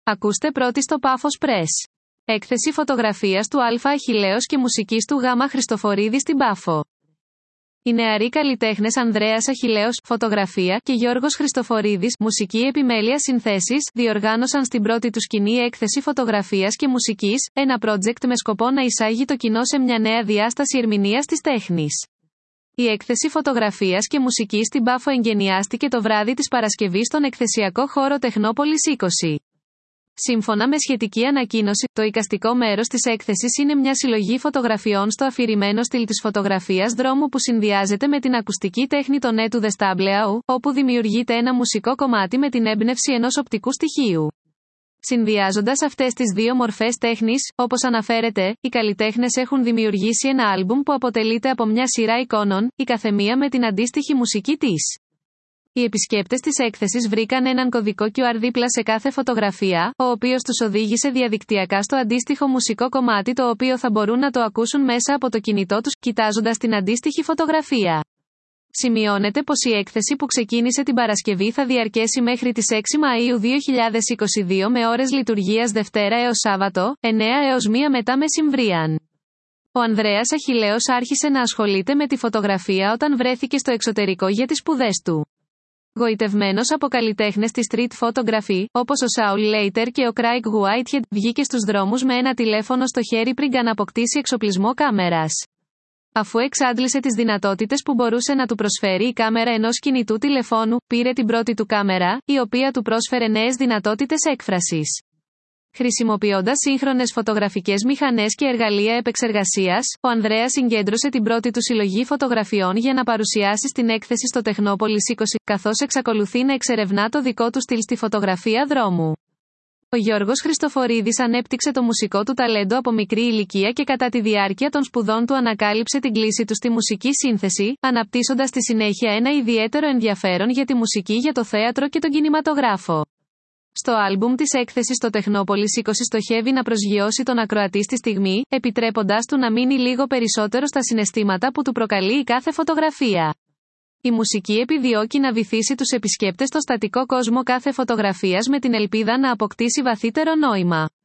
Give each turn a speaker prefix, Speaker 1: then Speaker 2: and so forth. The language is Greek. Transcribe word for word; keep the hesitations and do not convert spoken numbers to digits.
Speaker 1: Ακούστε πρώτη στο Πάφος Press. Έκθεση φωτογραφίας του Α Αχιλλέος και μουσικής του Γ Χριστοφορίδη στην Πάφο. Οι νεαροί καλλιτέχνες Ανδρέας Αχιλλέος, φωτογραφία, και Γιώργος Χριστοφορίδης, μουσική επιμέλεια συνθέσεις, διοργάνωσαν στην πρώτη του σκηνή έκθεση φωτογραφίας και μουσικής, ένα project με σκοπό να εισάγει το κοινό σε μια νέα διάσταση ερμηνείας της τέχνης. Η έκθεση φωτογραφίας και μουσικής στην Πάφο εγκαινιάστηκε το βράδυ της Παρασκευής στον εκθεσιακό χώρο Τεχνόπολης είκοσι. Σύμφωνα με σχετική ανακοίνωση, το εικαστικό μέρος της έκθεσης είναι μια συλλογή φωτογραφιών στο αφηρημένο στυλ της φωτογραφίας δρόμου που συνδυάζεται με την ακουστική τέχνη των έτου Δεστάμπλεαου, όπου δημιουργείται ένα μουσικό κομμάτι με την έμπνευση ενός οπτικού στοιχείου. Συνδυάζοντας αυτές τις δύο μορφές τέχνης, όπως αναφέρεται, οι καλλιτέχνες έχουν δημιουργήσει ένα άλμπουμ που αποτελείται από μια σειρά εικόνων, η καθεμία με την αντίστοιχη μουσική της. Οι επισκέπτες της έκθεσης βρήκαν έναν κωδικό κιου αρ δίπλα σε κάθε φωτογραφία, ο οποίος τους οδήγησε διαδικτυακά στο αντίστοιχο μουσικό κομμάτι το οποίο θα μπορούν να το ακούσουν μέσα από το κινητό τους, κοιτάζοντας την αντίστοιχη φωτογραφία. Σημειώνεται πως η έκθεση που ξεκίνησε την Παρασκευή θα διαρκέσει μέχρι τις έξι Μαΐου δύο χιλιάδες είκοσι δύο με ώρες λειτουργίας Δευτέρα έως Σάββατο, εννέα έως μία μετά μεσημβρίαν. Ο Ανδρέας Αχιλλέος άρχισε να ασχολείται με τη φωτογραφία όταν βρέθηκε στο εξωτερικό για τις σπουδές του. Γοητευμένος από καλλιτέχνες της street photography, όπως ο Σάουλ Λέιτερ και ο Craig Whitehead, βγήκε στους δρόμους με ένα τηλέφωνο στο χέρι πριν καν αποκτήσει εξοπλισμό κάμερας. Αφού εξάντλησε τις δυνατότητες που μπορούσε να του προσφέρει η κάμερα ενός κινητού τηλεφώνου, πήρε την πρώτη του κάμερα, η οποία του πρόσφερε νέες δυνατότητες έκφρασης. Χρησιμοποιώντας σύγχρονες φωτογραφικές μηχανές και εργαλεία επεξεργασίας, ο Ανδρέας συγκέντρωσε την πρώτη του συλλογή φωτογραφιών για να παρουσιάσει στην έκθεση στο Τεχνόπολης είκοσι, καθώς εξακολουθεί να εξερευνά το δικό του στυλ στη φωτογραφία δρόμου. Ο Γιώργος Χριστοφορίδης ανέπτυξε το μουσικό του ταλέντο από μικρή ηλικία και κατά τη διάρκεια των σπουδών του ανακάλυψε την κλίση του στη μουσική σύνθεση, αναπτύσσοντας στη συνέχεια ένα ιδιαίτερο ενδιαφέρον για τη μουσική για το θέατρο και τον κινηματογράφο. Στο άλμπουμ της έκθεσης στο Τεχνόπολης είκοσι στοχεύει να προσγειώσει τον ακροατή στη στιγμή, επιτρέποντας του να μείνει λίγο περισσότερο στα συναισθήματα που του προκαλεί η κάθε φωτογραφία. Η μουσική επιδιώκει να βυθίσει τους επισκέπτες στο στατικό κόσμο κάθε φωτογραφίας με την ελπίδα να αποκτήσει βαθύτερο νόημα.